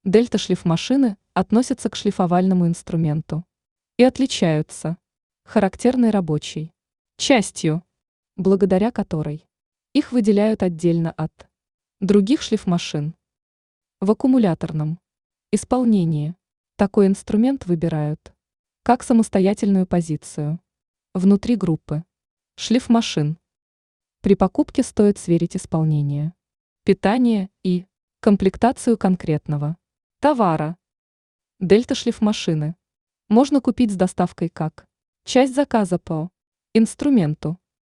Дельта-шлифмашины относятся к шлифовальному инструменту и отличаются характерной рабочей частью, благодаря которой их выделяют отдельно от других шлифмашин. В аккумуляторном исполнении такой инструмент выбирают как самостоятельную позицию внутри группы шлифмашин. При покупке стоит сверить исполнение, питание и комплектацию конкретного товара. Дельта-шлифмашины можно купить с доставкой как часть заказа по инструменту